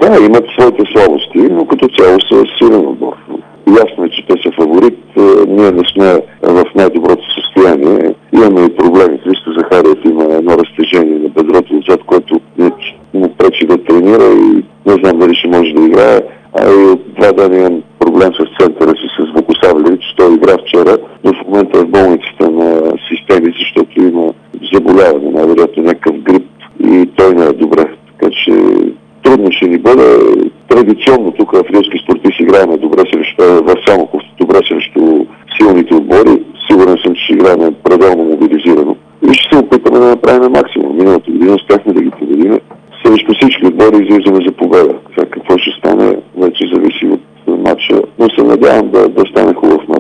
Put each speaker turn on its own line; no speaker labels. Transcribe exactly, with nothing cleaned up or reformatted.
Да, имат своите слабости, но като цяло са силен отбор. Ясно е, че те са фаворит. Ние не сме в най-доброто състояние. Имаме и проблеми. Христо Захариев има едно разтежение на бедрото отзад, което му пречи да тренира и не знам дали ще може да играе. А и от два дни имам проблем с центъра си, с Вукосавлевич. Той игра вчера, но в момента е в болницата на Системи, защото има заболяване, най-вероятно някакъв грип и той не е добре. Така че трудно ще ни бъде. Традиционно тук в Рилски спортист играем добре срещу в Самоков, добре срещу силните отбори. Сигурен съм, че ще играем пределно мобилизирано. И ще се опитаме да направим максимум. Миналата година успяхме да ги победим. Срещу всички отбори излизаме за победа. Сега какво ще стане, вече зависи от матча. Но се надявам да, да стане хубав матч.